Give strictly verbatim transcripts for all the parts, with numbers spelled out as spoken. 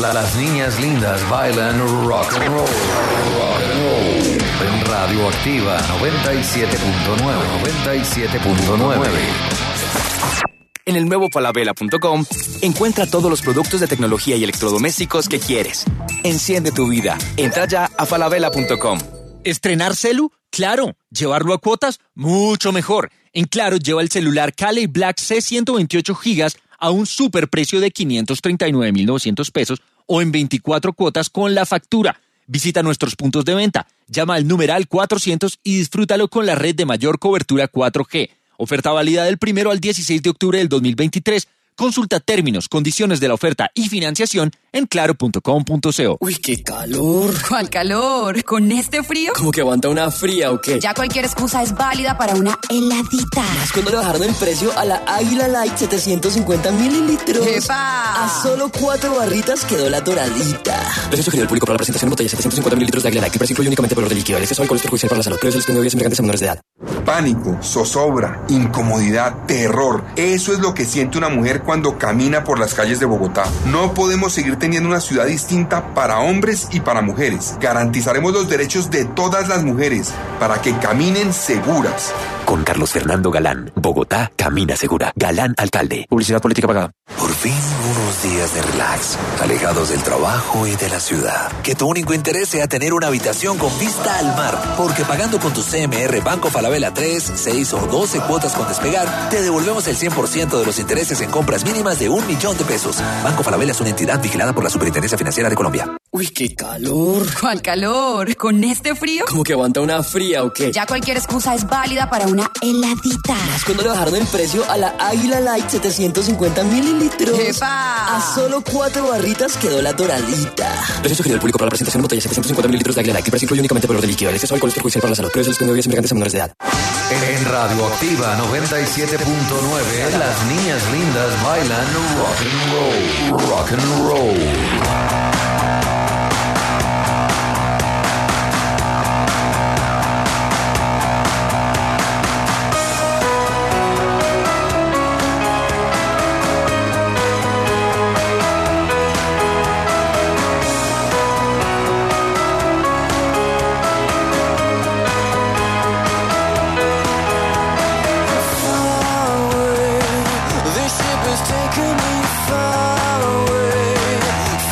Las niñas lindas bailan rock and roll. Rock and roll. En Radioactiva noventa y siete punto nueve. noventa y siete punto nueve. En el nuevo falabella punto com encuentra todos los productos de tecnología y electrodomésticos que quieres. Enciende tu vida. Entra ya a falabella punto com. ¿Estrenar celu? ¡Claro! ¿Llevarlo a cuotas? ¡Mucho mejor! En Claro, lleva el celular Cali Black C ciento veintiocho gigas a un superprecio de quinientos treinta y nueve mil novecientos pesos o en veinticuatro cuotas con la factura. Visita nuestros puntos de venta. Llama al numeral cuatrocientos y disfrútalo con la red de mayor cobertura cuatro G. Oferta válida del primero al dieciséis de octubre del dos mil veintitrés. Consulta términos, condiciones de la oferta y financiación en claro punto com punto co. Uy, qué calor. ¿Cuál calor? ¿Con este frío? ¿Cómo que aguanta una fría o qué? Ya cualquier excusa es válida para una heladita. Más cuando le bajaron el precio a la Águila Light setecientos cincuenta mililitros. ¡Epa! A solo cuatro barritas quedó la doradita. Precio sugerido al público para la presentación en botella setecientos cincuenta mililitros de Águila Light. El precio incluye únicamente valor de líquido. El exceso de alcohol es perjudicial para la salud. Precios del expendedor y embriagantes a menores de edad. Pánico, zozobra, incomodidad, terror. Eso es lo que siente una mujer cuando camina por las calles de Bogotá. No podemos seguir teniendo una ciudad distinta para hombres y para mujeres. Garantizaremos los derechos de todas las mujeres para que caminen seguras. Con Carlos Fernando Galán, Bogotá camina segura. Galán, alcalde. Publicidad política pagada. Por fin unos días de relax, alejados del trabajo y de la ciudad. Que tu único interés sea tener una habitación con vista al mar. Porque pagando con tu C M R Banco Falabella tres, seis o doce cuotas con Despegar, te devolvemos el cien por ciento de los intereses en compras mínimas de un millón de pesos. Banco Falabella es una entidad vigilada por la Superintendencia Financiera de Colombia. Uy, qué calor. ¿Cuál calor? ¿Con este frío? ¿Cómo que aguanta una fría o qué? Ya cualquier excusa es válida para una heladita. Más cuando le bajaron el precio a la Águila Light setecientos cincuenta mililitros. ¡Epa! A solo cuatro barritas quedó la doradita. Precio sugerido al público para la presentación en botella setecientos cincuenta mililitros de Águila Light. El precio incluye únicamente valor de líquido. El exceso de alcohol es perjudicial para la salud. Precios del expendedor y embriagantes a menores de edad. En Radioactiva noventa y siete punto nueve, las niñas lindas bailan rock and roll. Rock and roll. This ship has taken me far away.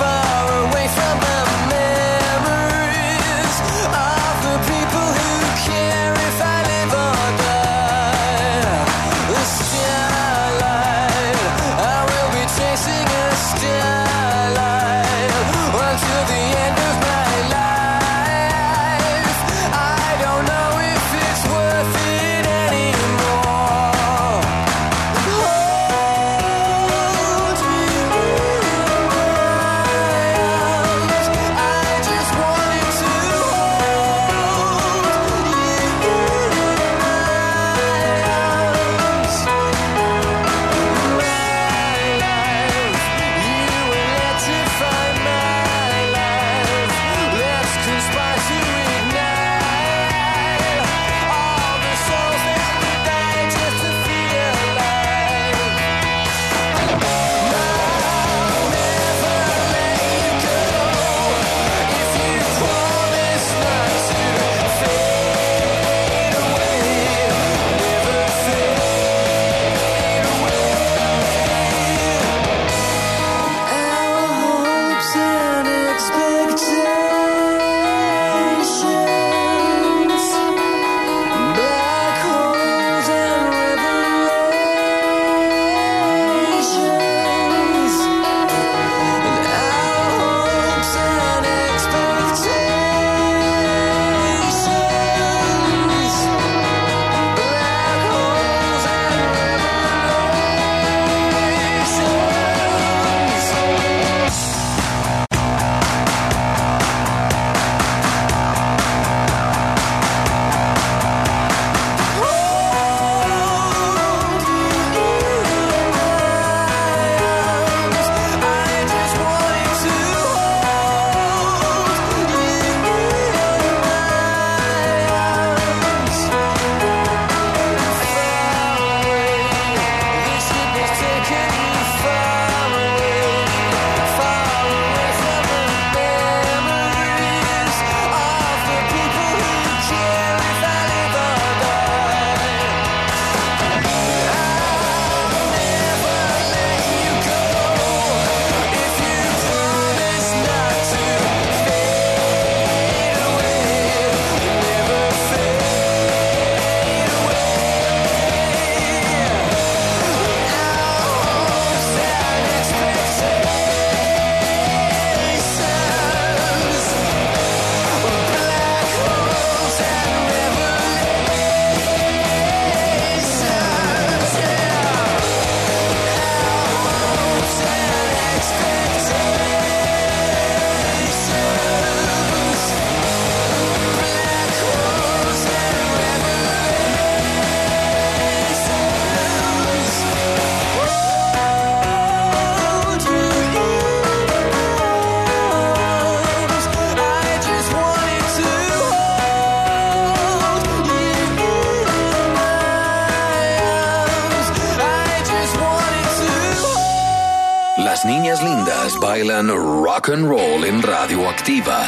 bailan rock and roll en Radioactiva.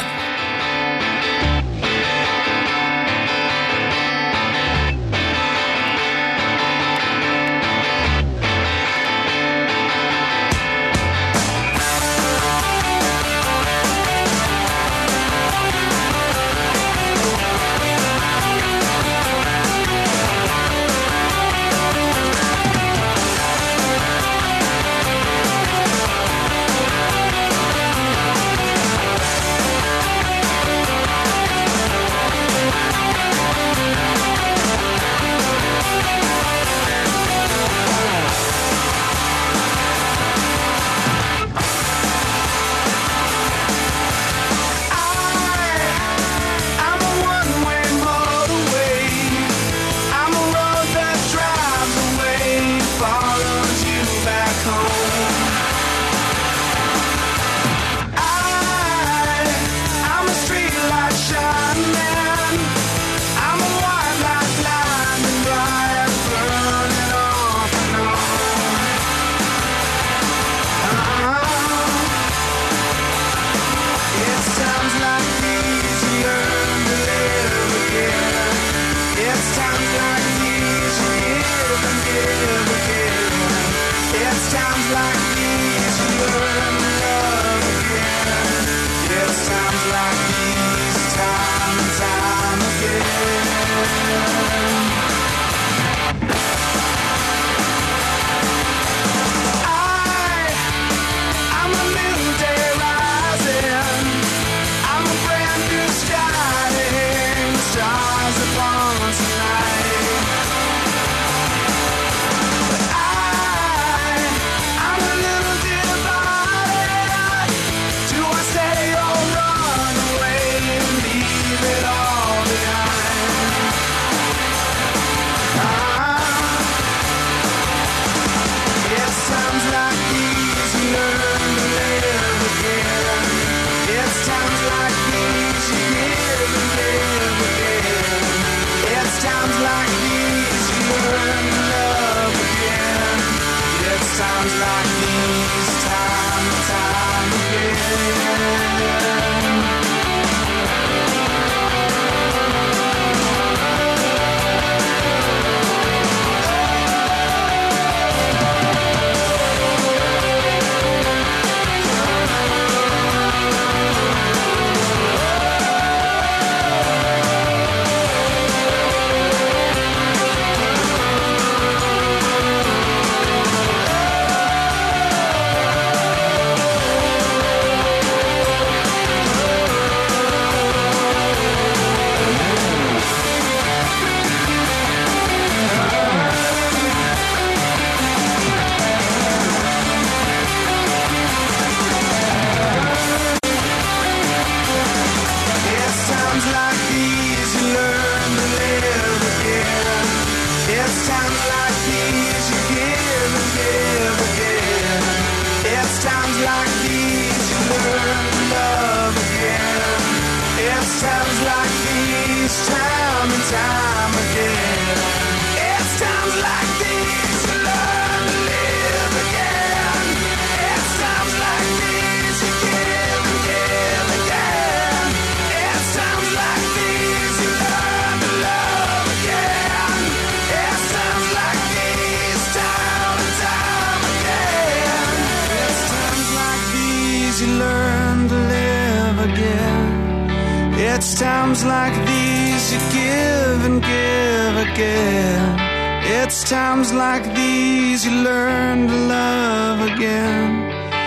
It's times like these you give and give again. It's times like these you learn to love again.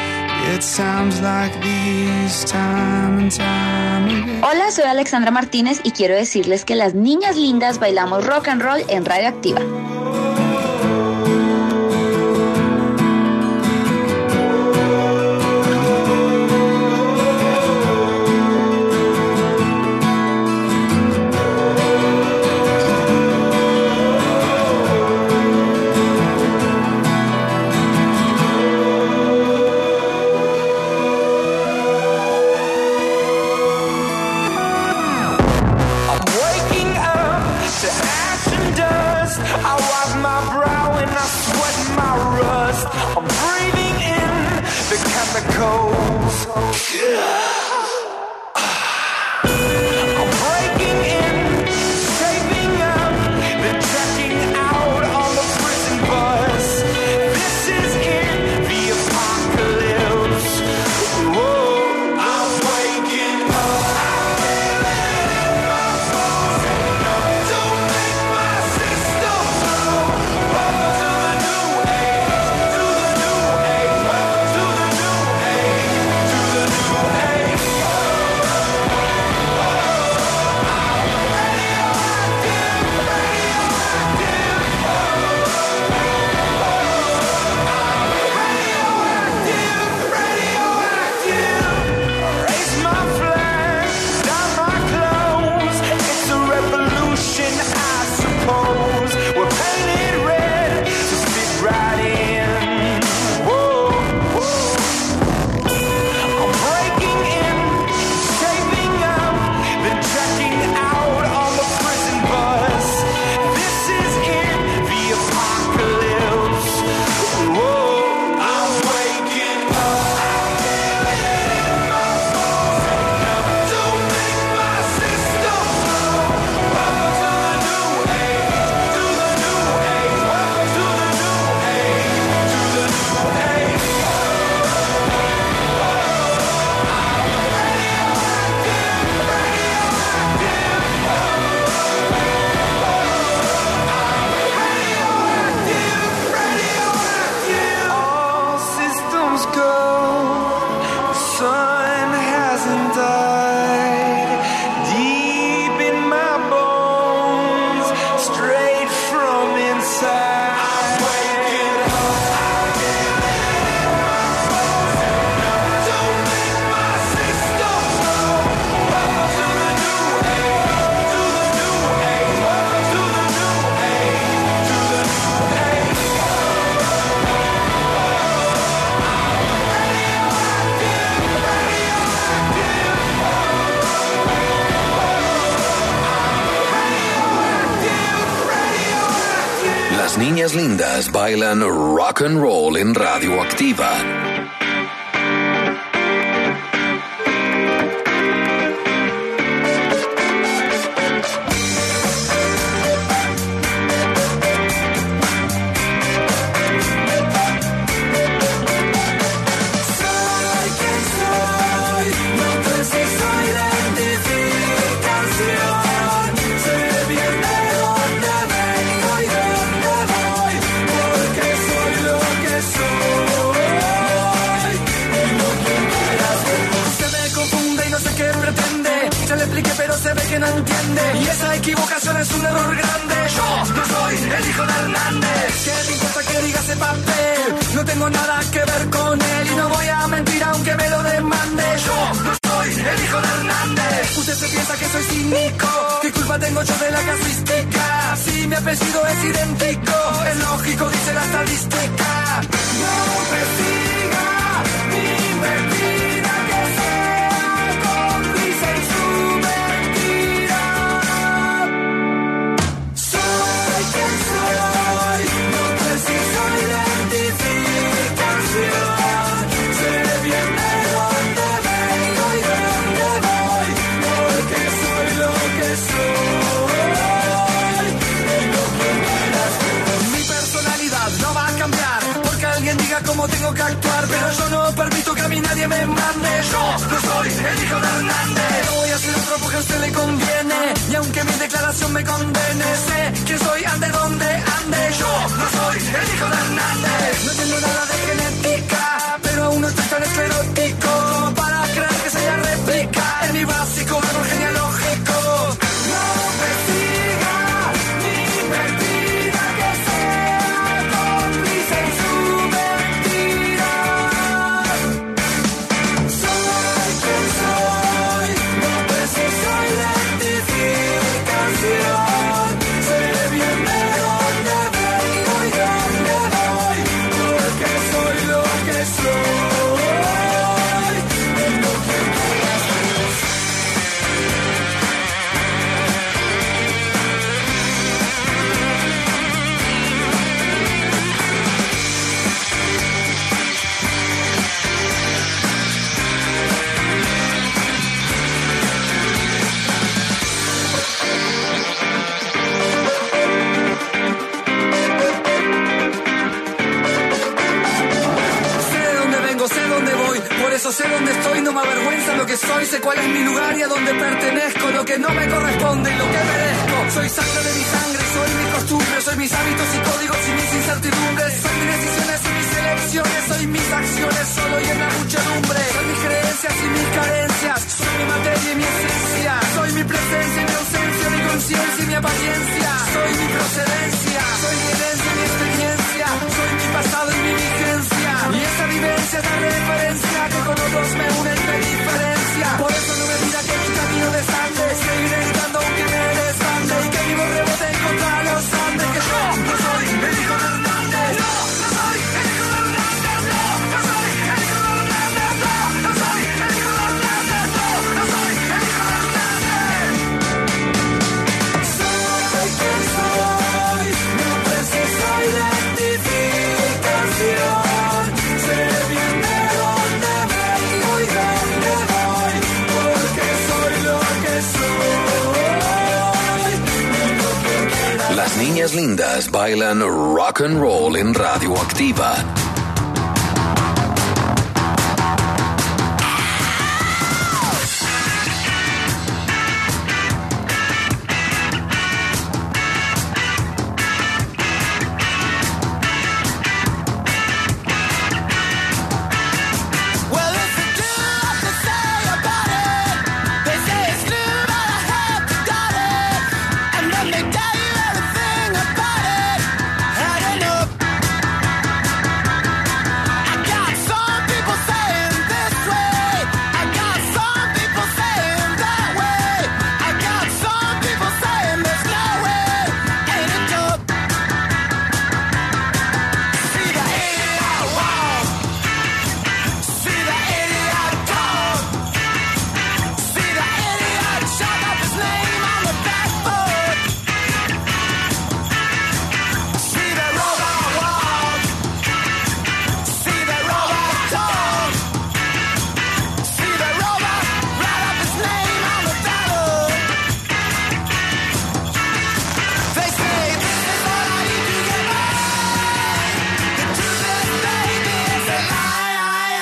It's times like these, time and time again. Hola, soy Alexandra Martínez y quiero decirles que las niñas lindas bailamos rock and roll en Radioactiva. Chemicals Las niñas lindas bailan rock and roll en Radioactiva. Pero se ve que no entiende y esa equivocación es un error grande. Yo no soy el hijo de Hernández. ¿Qué me importa que diga ese papel? No tengo nada que ver con él y no voy a mentir aunque me lo demande. Yo no soy el hijo de Hernández. Usted se piensa que soy cínico. ¿Qué culpa tengo yo de la casuística? Si mi apellido es idéntico, es lógico, dice la estadística. No me siga ni me pida que sea cómplice en su mentira. Soy quien soy, no preciso identificación. Sé bien de dónde vengo y dónde voy, porque soy lo que soy y lo que quieras tú. Mi personalidad no va a cambiar porque alguien diga cómo tengo que actuar, pero yo no permito que a mí nadie me mande. Yo no soy el hijo de Hernández. No voy a hacer otro porque a usted le conviene, y aunque mi declaración me condene, sé que soy ande donde ande. Yo no soy el hijo de Hernández. No entiendo nada de genética, pero aún no estoy tan esclerótico como para creer que sea réplica en mi básico árbol genealógico. No me siga ni me pida que sea cómplice en su mentira. Soy quien soy, no preciso identificación. Sé bien de soy, sé cuál es mi lugar y a dónde pertenezco. Lo que no me corresponde y lo que merezco. Soy sangre de mi sangre, soy mi costumbre. Soy mis hábitos y códigos y mis incertidumbres. Soy mis decisiones y mis elecciones. Soy mis acciones solo y en la muchedumbre. Soy mis creencias y mis carencias. Soy mi materia y mi esencia. Soy mi presencia y mi ausencia. Mi conciencia y mi apariencia. Soy mi procedencia. Soy mi herencia y mi experiencia. Soy mi pasado y mi vigencia. Y esa vivencia es la referencia que con otros me unen de diferencia. Por eso no me diga que mi camino desande. Seguiré gritando aunque me desbande. Y que vivo rebote contra los Andes. Que yo no soy el hijo de Hernández. No, no soy el hijo de Hernández. No, no soy el hijo de Hernández. No, no soy el hijo de Hernández. No, no soy el hijo de Hernández. Soy quien soy. No preciso identificación. Sé bien de dónde vengo y dónde voy. Porque soy lo que soy. Y lo que quiera. Las niñas lindas bailan rock and roll en Radioactiva. Well, if you do have to say about it, they say it's true, but I have to doubt it. And then they tell you everything about it. Adding up. I got some people saying this way. I got some people saying that way. I got some people saying there's no way. Ain't it up? See the idiot walk. See the idiot talk. See the idiot shove up his name on the backboard. See the robot walk. See the robot talk. See the robot write up his name on the ballot. They say this is what I need to get right. The truth is, baby, it's a lie.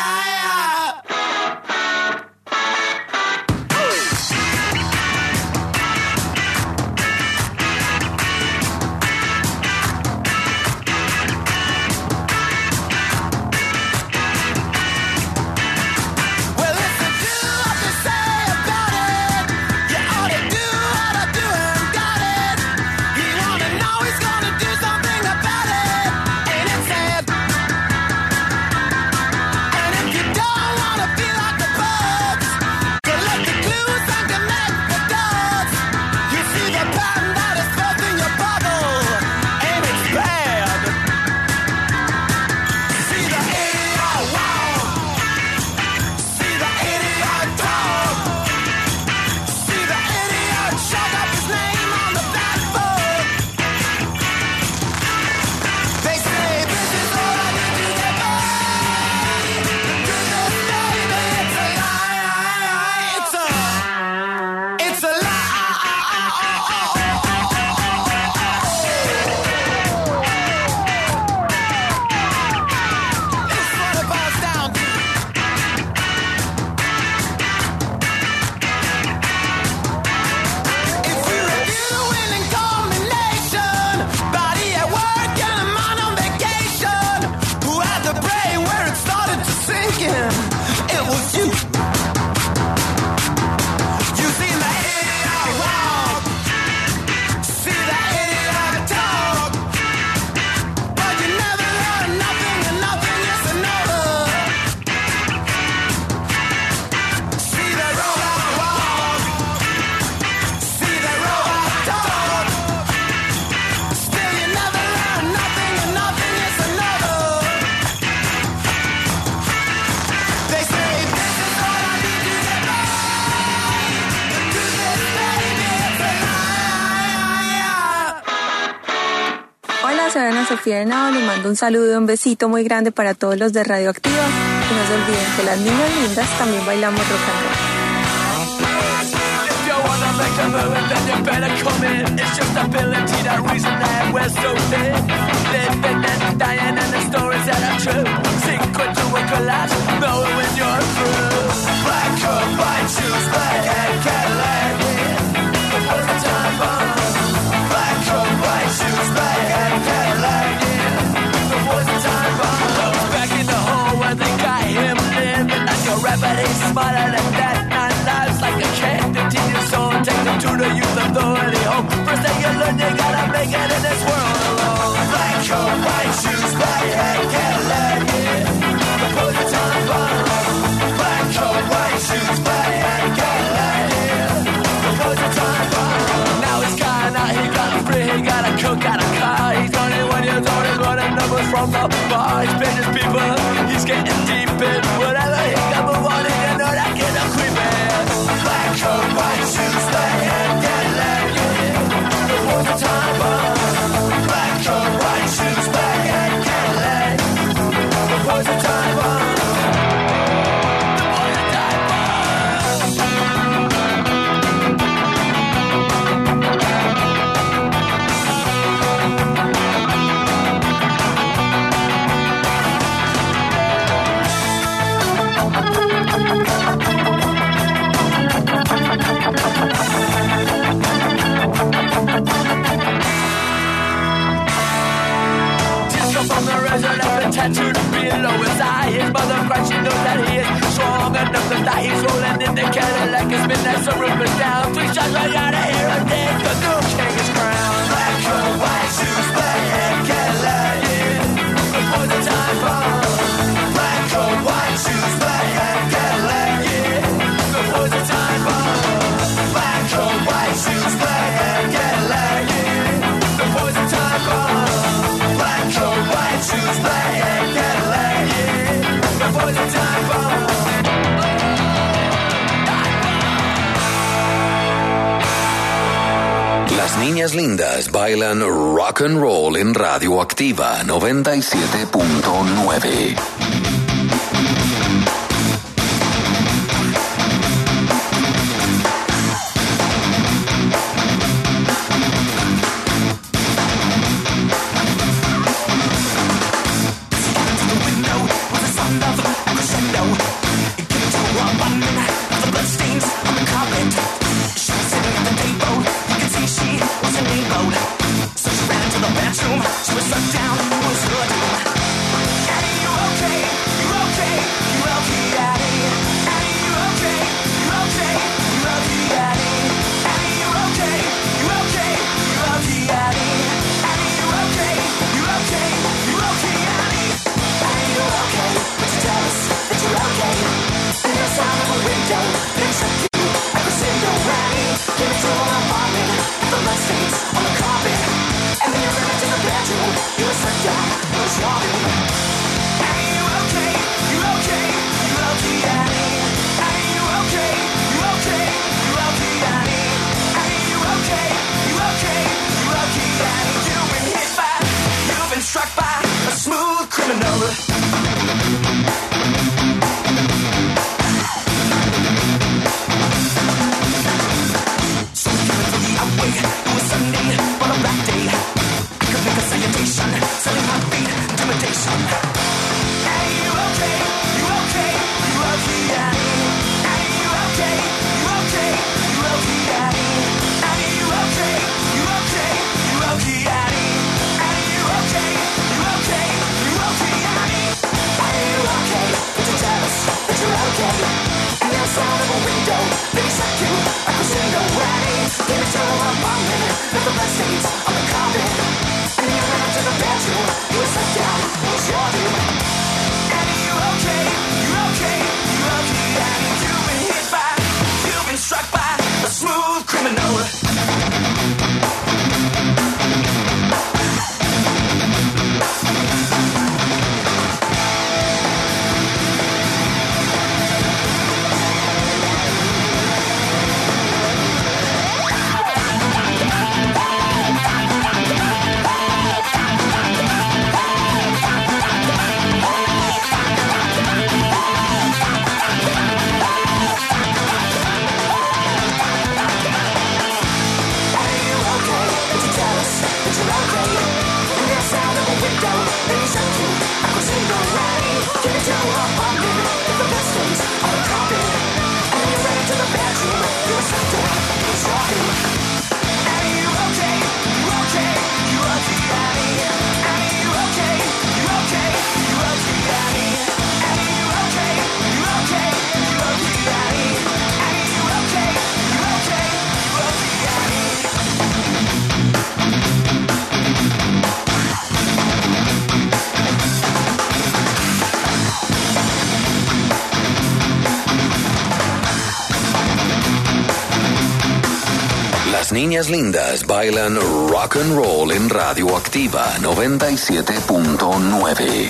Well, if you do have to say about it, you ought to do what I do and got it. You wanna know he's gonna do something about it, ain't it sad? And if you don't wanna be like the bugs, collect the clues and connect the dots. You see the pattern that is built in your bubble, and it's bad. See the idiot walk. See the idiot talk. See the idiot shove up his name on the blackboard. They say this is all I need to get by. The truth is, baby, it's a lie. It's a, it's a lie. It's what it boils down to. If we review the winning combination, body at work and a mind on vacation, who had the brain where it started to sink in? It was you. You see the idiot walk, see the idiot talk, but you never learn nothing and nothing is another. See the robot walk. See the robot talk. Still you never learn nothing and nothing is another. They say this is all I need to get by. The truth is, baby, it's a lie. Hola, soy Ana Sofía Henao, les mando un saludo y un besito muy grande para todos los de Radioactiva. Y no se olviden que las niñas lindas también bailamos rock and roll. If you wanna make a move, then you better come in. It's just ability, that reason that we're so thin. Living and dying, and the stories that are true. Secret to a collapse, know when you're through. Black coat, white shoes, smarter than that. Nine lives like a cat, fifteen years old, take them to the youth authority home. First thing you learn, you gotta make it in this world alone. Black coat, white shoes, black hat, Cadillac, yeah. Before the time bomb. Black coat, white shoes, black hat, Cadillac, yeah. Before the time bomb. Now he's gone out, he got free, he got a cook, got a car. He's twenty-one years old, he's running numbers from the bar. He's paying his people, he's getting deep in whatever he got move on, and you know that kid a creepin'. Black coat, white shoes, black hat, Cadillac, yeah. Before the time bomb. Black coat, white shoes, black hat, Cadillac. Before the time bomb. From the resurrection tattooed below his eye. His mother cries, she knows that he is strong enough to die. He's rolling in the Cadillac, his midnight, so roof is down. Three shots, I gotta hear him dance, the new king is crowned. Black coat, white shoes, black hat, Cadillac, yeah. Before the time bomb. Black coat, white shoes, black hat, Cadillac, yeah. Before the time bomb. Black coat, white shoes, black hat, Cadillac, yeah. Before the time bomb. Black coat, white shoes, black hat, Cadillac, yeah. Before the time bomb. Las niñas lindas bailan rock and roll en Radioactiva noventa y siete punto nueve. She was struck down, was her doom. Are you okay? Las niñas lindas bailan rock and roll en Radioactiva noventa y siete punto nueve.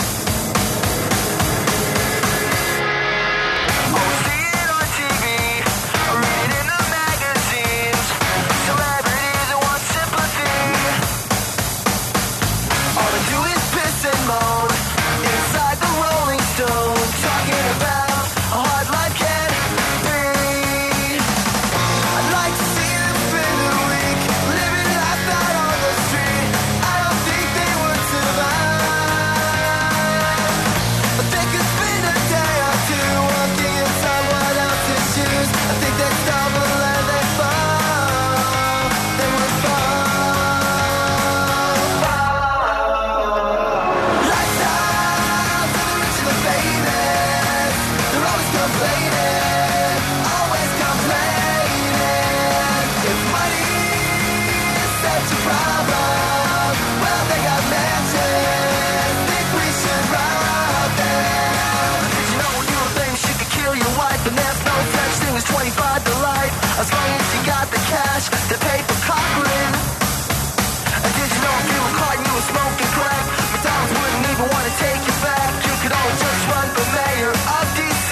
As long as you got the cash to pay for Cochran. And did you know if you were caught and you were smoking crack, McDonald's wouldn't even want to take you back. You could always just run for mayor of D C.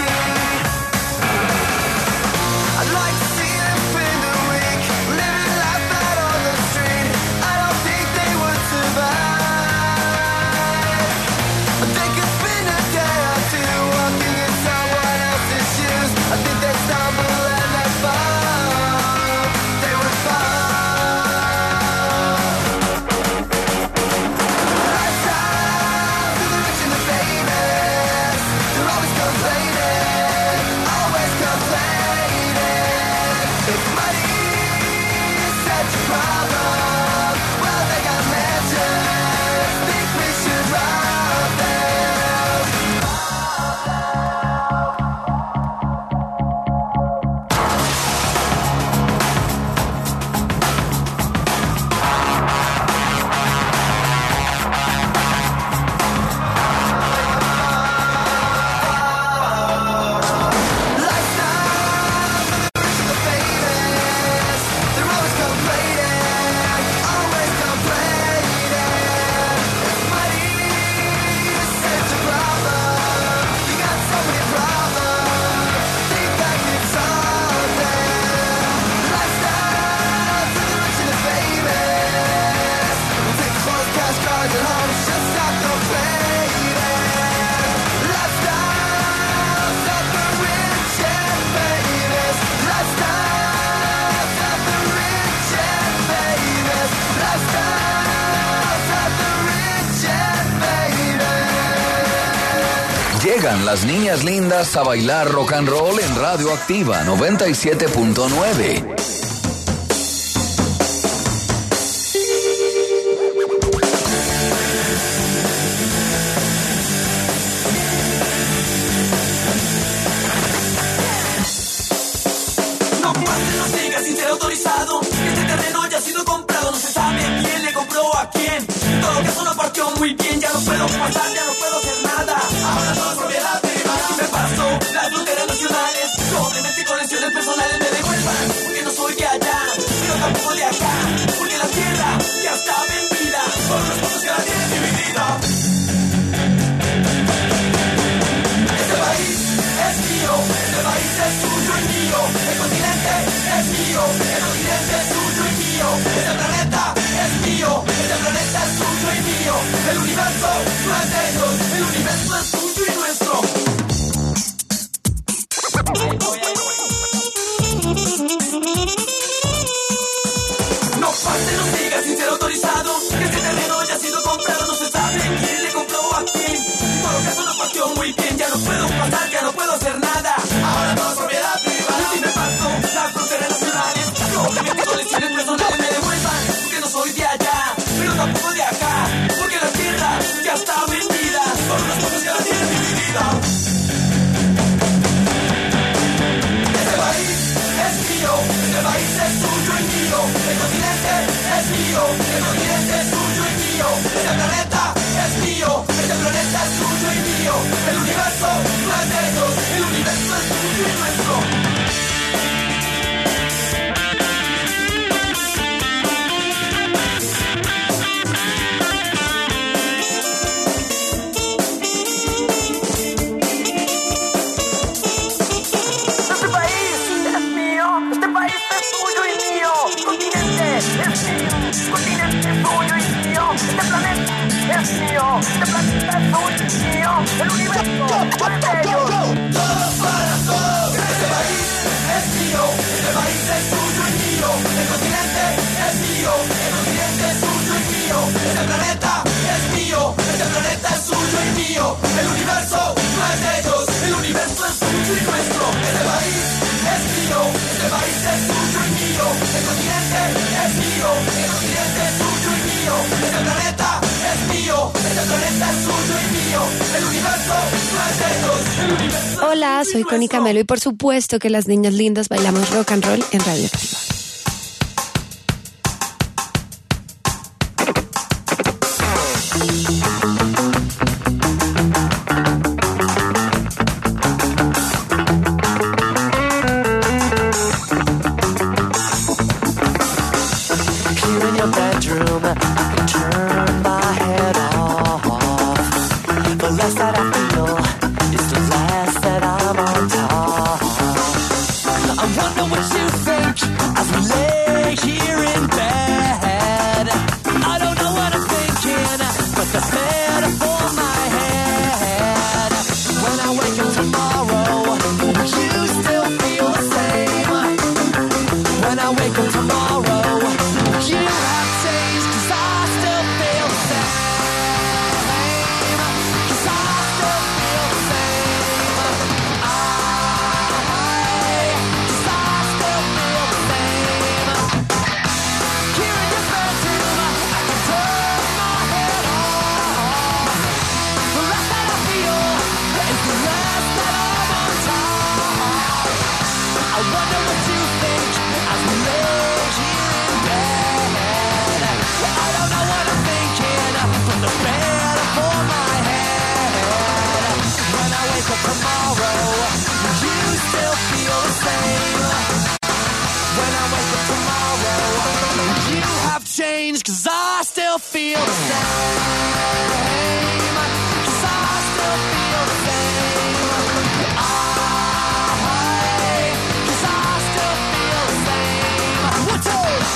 I'd like to see them spend a week living life out on the street. I don't think they would survive. But they could spend a day or two walking in someone else's shoes. I think they'd stumble and they'd fall. Llegan las niñas lindas a bailar rock and roll en Radioactiva noventa y siete punto nueve. No pase, no siga sin ser autorizado. Este terreno ya ha sido comprado, no se sabe quién le compró a quién. En todo caso no partió muy bien, ya no puedo pasar, ya no puedo hacer nada. Ahora todo es propiedad privada. Si me paso las fronteras nacionales, probablemente conexiones personales me devuelvan. Porque no soy de allá, pero tampoco de acá. Porque la tierra ya está vendida por los pocos que la tienen dividida. Este país es mío, este país es suyo y mío. El continente es mío, el continente es suyo y mío. Este planeta es mío, este planeta es suyo y mío. El universo no es de ellos, el universo es suyo y nuestro. No pase, no siga sin ser autorizado. Que este terreno ya ha sido comprado, no se sabe quién le compró a quién. En todo caso no partió muy bien, ya no puedo pasar, ya no puedo hacer nada. Ahora todo es propiedad privada. Si me paso las fronteras nacionales, probablemente colecciones personales me devuelvan. Porque no soy de allá, pero tampoco de acá. Porque la tierra ya está vendida por unos pocos que la tienen dividida. Este país es mío, este país es suyo y mío. El continente es mío, el continente es suyo y mío. Este planeta es mío, este planeta es suyo y mío. El universo no es de ellos, el universo es es mío, este planeta es mío, el universo no es de ellos. Todos para todos, este país es mío, este país es tuyo y mío, el continente es mío, el continente es tuyo y mío, este planeta es mío, este planeta es suyo y mío, el universo no es de ellos, el universo es suyo y nuestro, este país es mío, este país es tuyo y mío, el continente es mío, el continente es tuyo y mío, este planeta es mío, este planeta es suyo y mío, el universo no es de ellos, el universo. Hola, soy Connie Camelo y por supuesto que las niñas lindas bailamos rock and roll en Radio Activa. Cause I still feel the same. Cause I still feel the same. I, cause I still feel the same. What's up?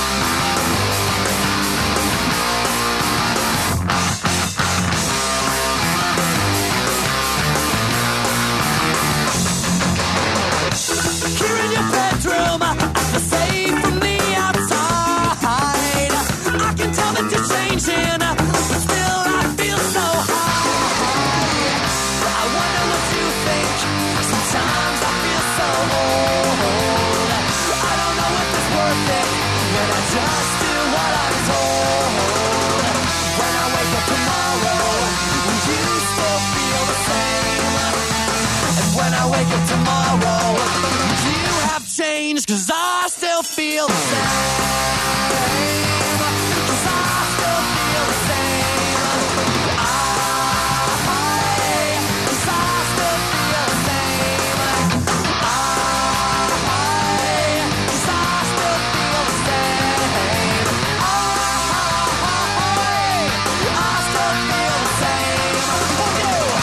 Here in your bedroom, I feel safe from the outside. I can tell that you're changing, but still I feel so high. I wonder what you think. Sometimes I feel so old. I don't know if it's worth it when I just do what I'm told. When I wake up tomorrow, will you still feel the same? And when I wake up tomorrow, you have changed, cause I still feel the same. Cause I still feel the same. I, cause I still feel the same. I, cause I still feel the same. I, I still feel the same. Oh, yeah.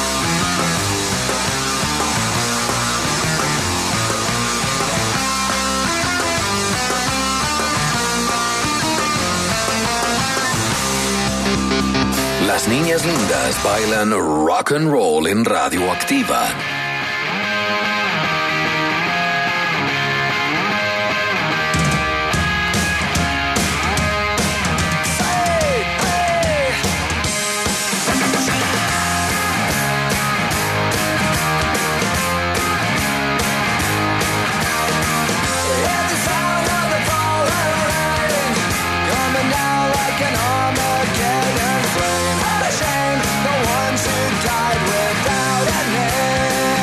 Las niñas lindas bailan rock and roll en Radio Activa. Coming down like an Armageddon flame. The shame, the ones who died without a name.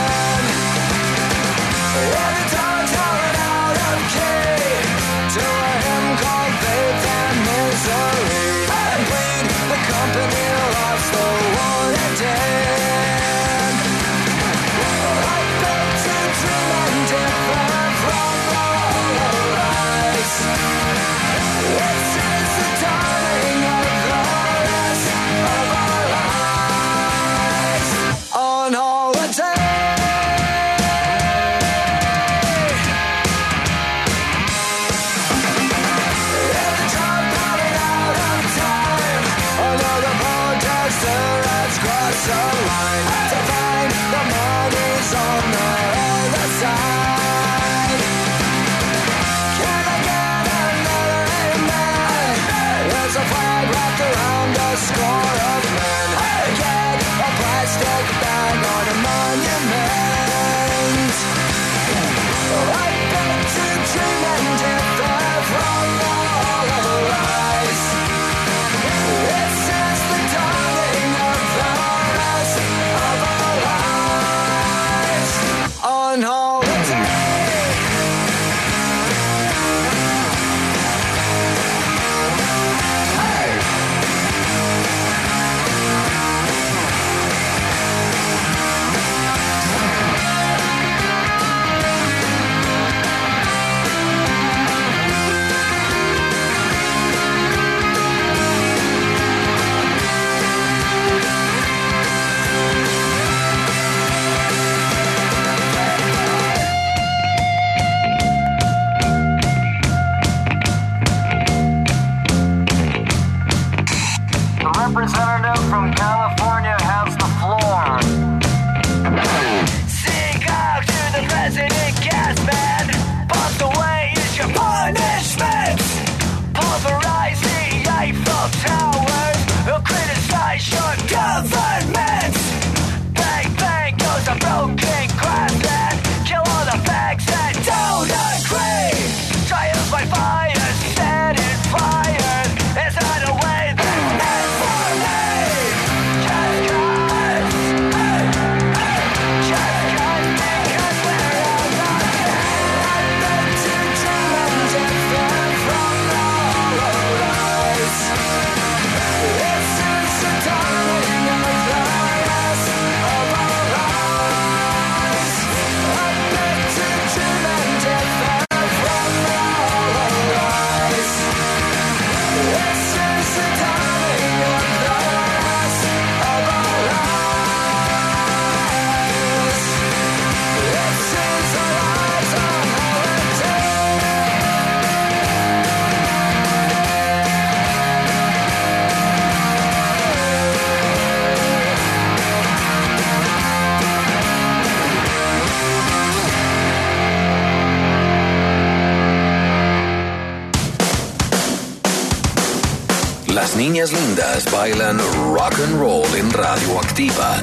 Las niñas lindas bailan rock and roll en Radioactiva.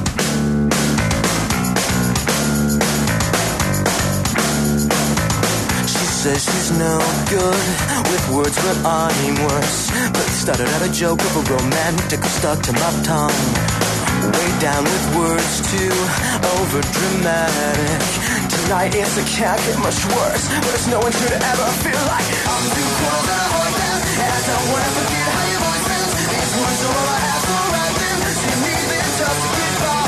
Says she's no good with words, but I'm worse. But started out a joke of a romantic who stuck to my tongue. Way down with words too over dramatic. Tonight it's it can't get much worse, but it's no one should ever feel like I'm too cold and I want them, and I don't wanna forget how your voice feels. These words are all I have to write them. So you need them just to get by.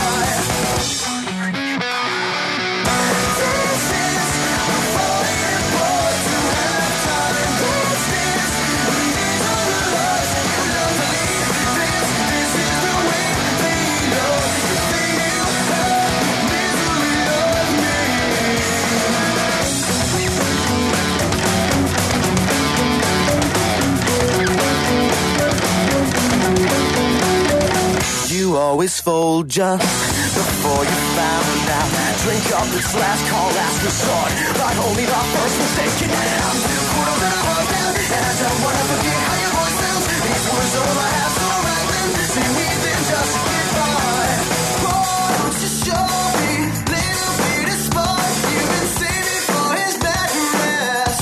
You always fold just before you found out. Drink up this last call, last resort, but only the first mistake. And I'm too cool to hold down, and I don't wanna forget how your voice sounds. These words are all I have to write them, so you need them just to get by. Won't you show me little bit of spark? You've been saving for his bad rest.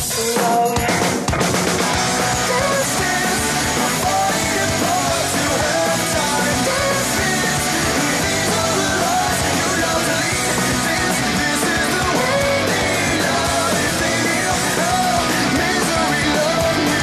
Dance, dance, before you depart to have time. Dance, dance, these are the lies you love to lead. This, this is the way they love. If they feel love, misery, love me.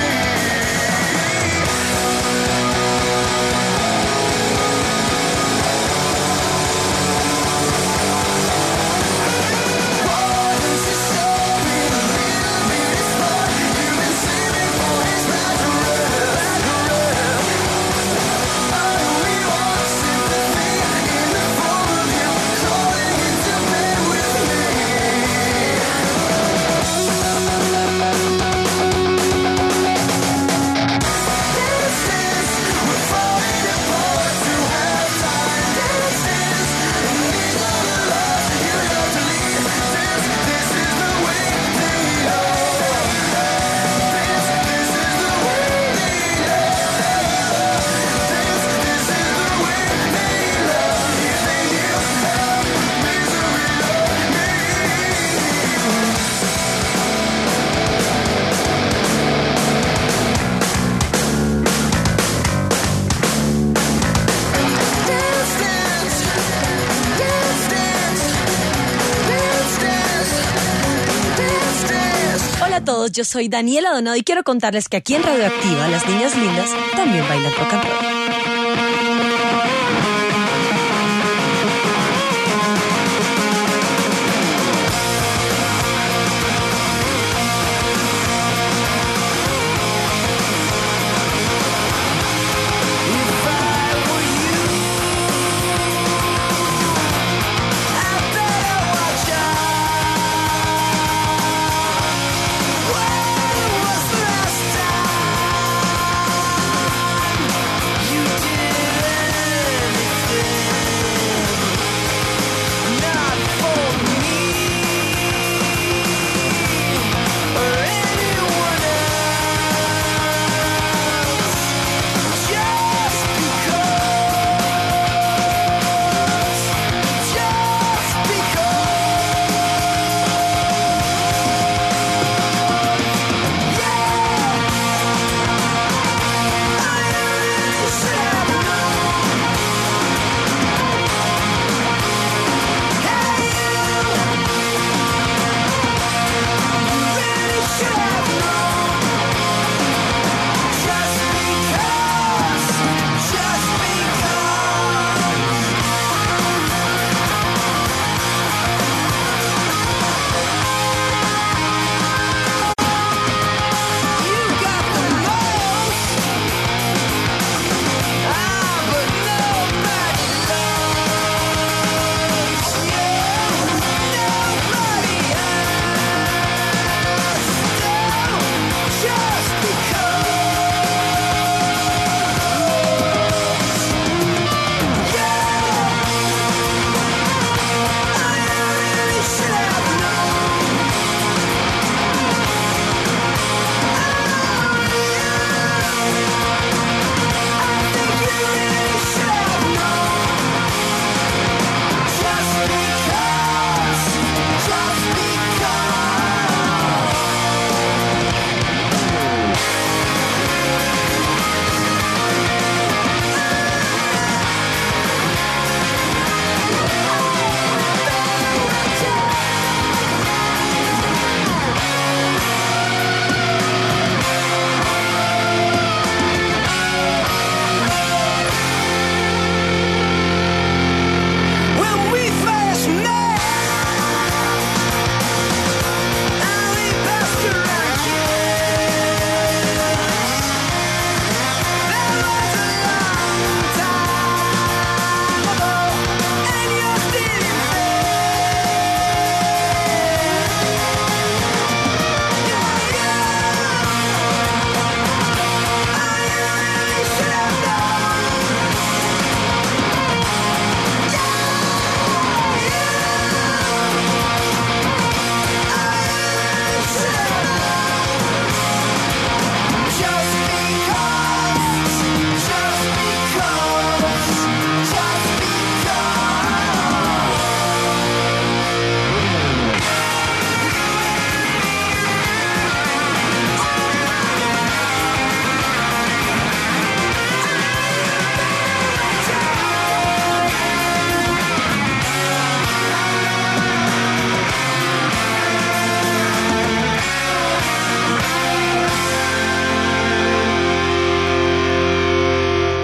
Hola a todos, yo soy Daniela Donado y quiero contarles que aquí en Radioactiva las niñas lindas también bailan rock and roll. When was the last time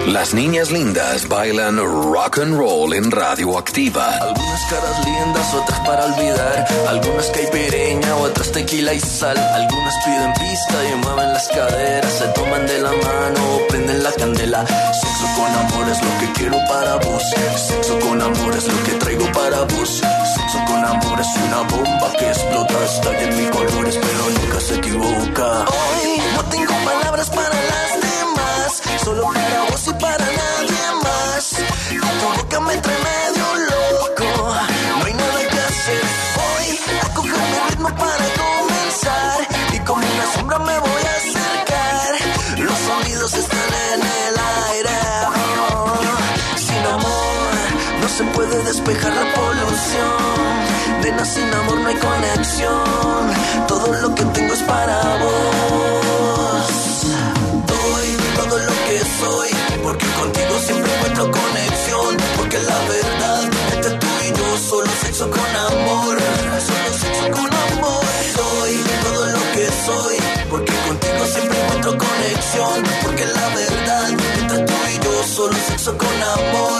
Las niñas lindas bailan rock and roll en Radioactiva. Algunas caras lindas, otras para olvidar. Algunas caipirinha, otras tequila y sal. Algunas piden pista y mueven las caderas. Se toman de la mano o prenden la candela. Sexo con amor es lo que quiero para vos. Sexo con amor es lo que traigo para vos. Sexo con amor es una bomba que explota. Estalla en mil colores pero nunca se equivoca. Hoy no tengo palabras para las demás. Solo para vos y para nadie más. Tu boca me trae medio loco. No hay nada que hacer. Voy a coger mi ritmo para comenzar. Y como una sombra me voy a acercar. Los sonidos están en el aire. Oh, sin amor no se puede despejar la polución. Nena, sin amor no hay conexión. Todo lo que tengo es para vos. Doy todo lo que soy, porque contigo siempre encuentro conexión. Porque la verdad, entre tú y yo, solo sexo con amor. Solo sexo con amor. Soy todo lo que soy, porque contigo siempre encuentro conexión. Porque la verdad, entre tú y yo, solo sexo con amor.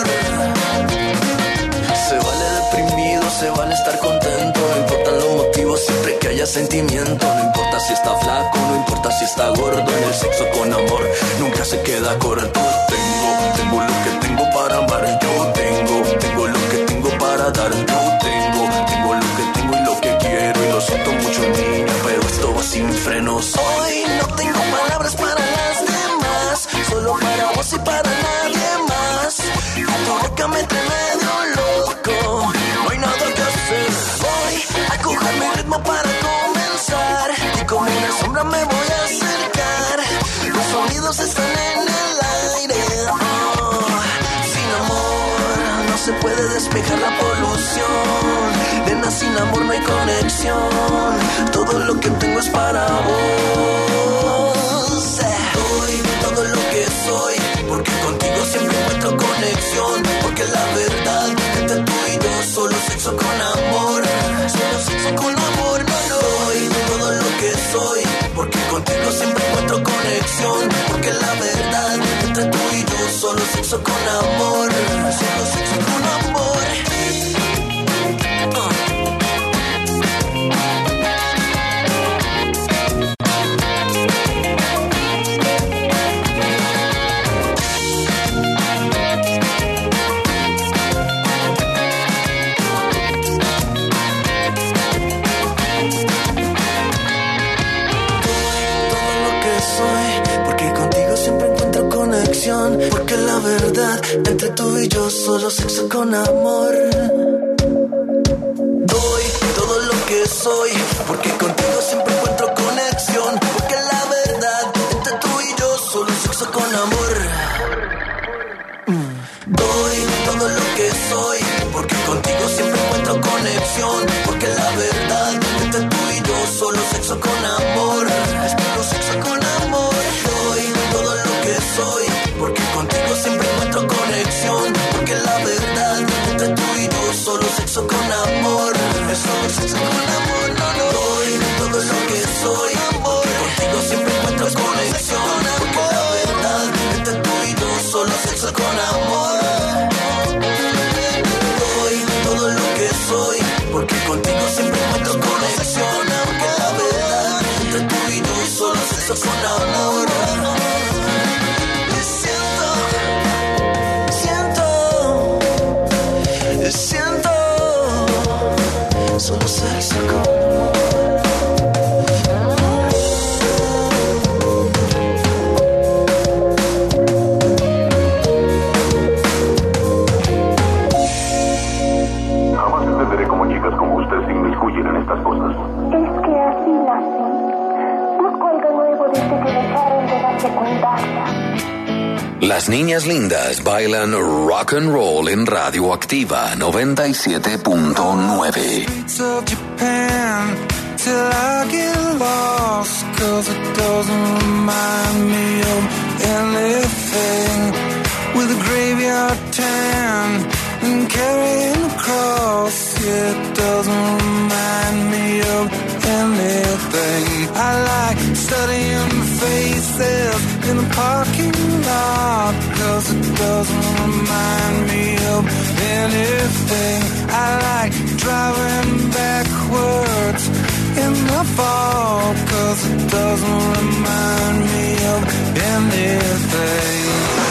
Se vale deprimido, se vale estar contento. No importan los motivos, siempre que haya sentimiento. No importa si está flaco, no importa si está gordo. En el sexo con amor nunca se queda corto. Tengo, tengo lo que tengo para amar. Yo tengo, tengo lo que tengo para dar. Yo tengo, tengo lo que tengo y lo que quiero. Y lo siento mucho, niña, pero esto va sin frenos. Hoy no tengo palabras para las demás. Solo para vos y para nadie más. Tu boca me trae medio loco. No hay nada que hacer. Voy a coger mi ritmo para comenzar. Y como una sombra me voy a acercar. Los sonidos están en el aire. Oh, sin amor no se puede despejar la polución. Nena, sin amor no hay conexión. Todo lo que tengo es para vos. Doy todo lo que soy, porque contigo siempre encuentro conexión. Porque la verdad, entre tú y yo, solo sexo con amor. Solo sexo con amor, no, no. Doy todo lo que soy, porque contigo siempre encuentro conexión. Porque la verdad, entre tú y yo, solo sexo con amor. Solo sexo con amor. Porque la verdad, entre tú y yo, solo sexo con amor. Doy todo lo que soy, porque contigo siempre encuentro conexión. Porque la verdad, entre tú y yo, solo sexo con amor. Doy todo lo que soy, porque contigo siempre encuentro conexión. Porque la verdad, entre tú y yo, solo sexo con amor. Solo sexo con amor. Doy todo lo que soy, porque contigo siempre encuentro conexión. Porque la verdad, entre tú y yo, solo sexo con amor. Solo sexo con amor, no, no. Doy todo lo que soy, porque contigo siempre encuentro conexión. Porque la verdad, entre tú y yo, solo sexo con amor. Doy todo lo que soy, porque contigo siempre encuentro conexión. Porque la verdad, entre tú y yo, solo sexo con amor. Siento, solo sexo con amor. Jamás entenderé cómo chicas como usted se inmiscuyen en estas cosas. Es que así nacen. Busco algo nuevo desde que dejaron de la secundaria. Las niñas lindas bailan rock and roll en Radioactiva noventa y siete punto nueve. Till I get lost, cause it doesn't remind me of anything. With a graveyard tan and carrying a cross, it doesn't remind me of anything. anything. I like studying faces in a parking lot, cause it doesn't remind me of anything. I like driving backwards in the fall, cause it doesn't remind me of anything.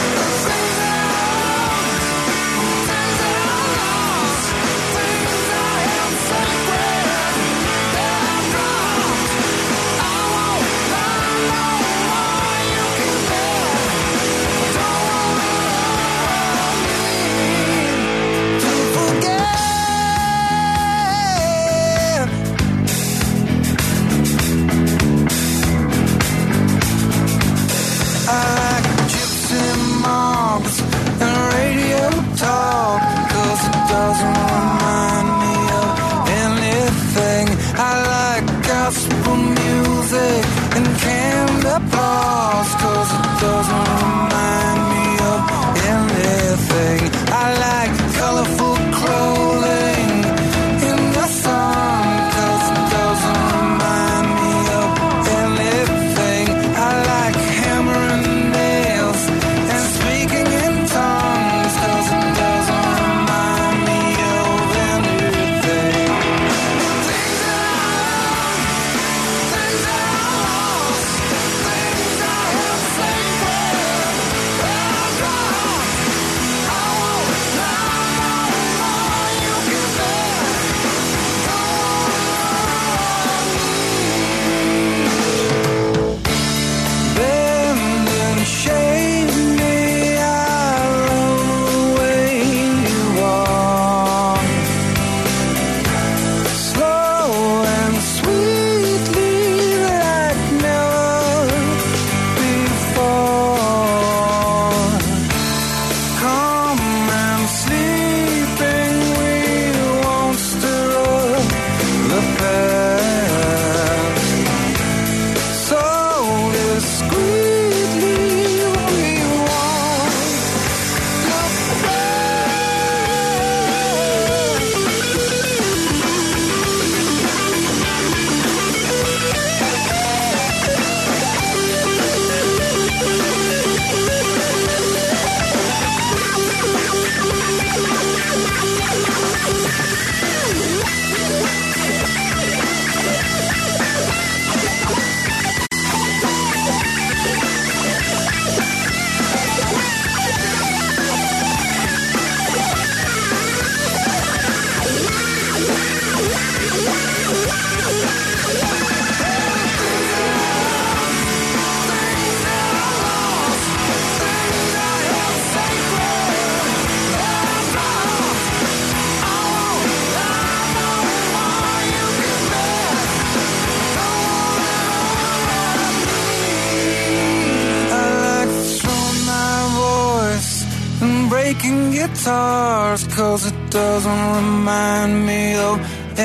Guitars, cause it doesn't remind me of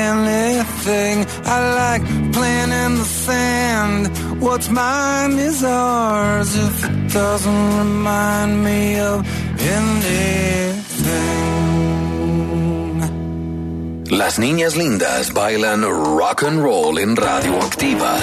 anything. I like playing in the sand. What's mine is ours. If it doesn't remind me of anything. Las niñas lindas bailan rock and roll en Radioactiva.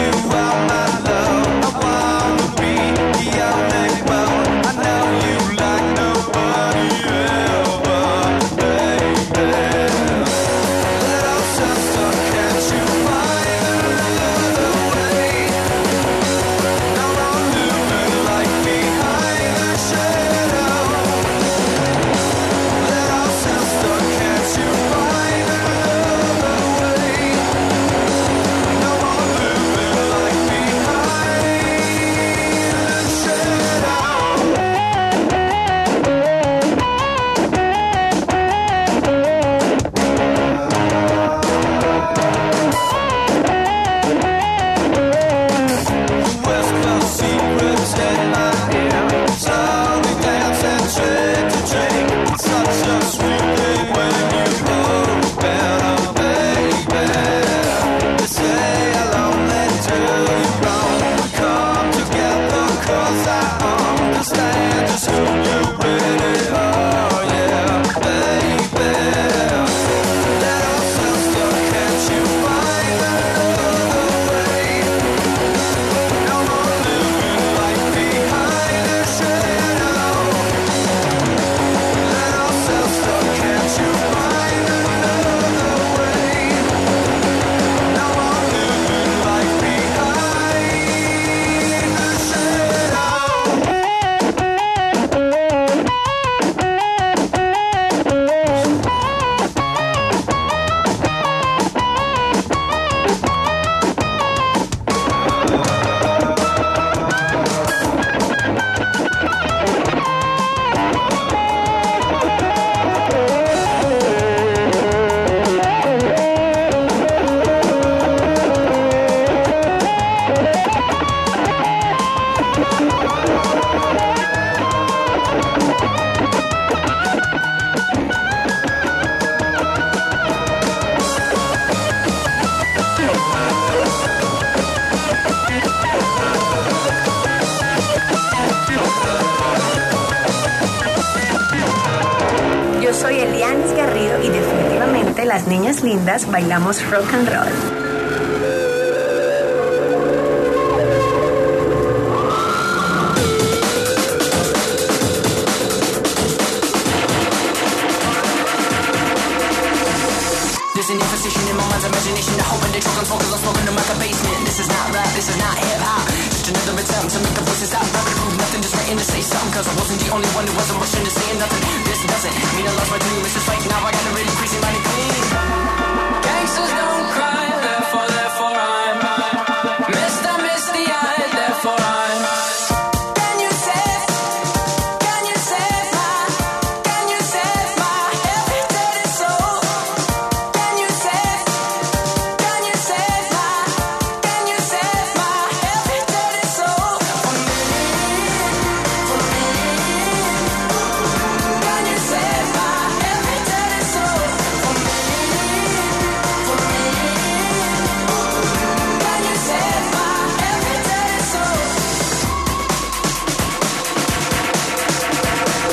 You like Elianis Garrido y definitivamente las niñas lindas bailamos rock and roll. There's an imposition in my mind's imagination. I hope and they choke on focus on smoking in my basement. This is not rap, this is not hip hop. Just another attempt to make the voices out. Never to prove nothing, just waiting to say something. Cause I wasn't the only one who wasn't rushing to say nothing. This doesn't mean I lost my dream. It's just like now I got a really crazy mind and clean. Gangsters don't cry.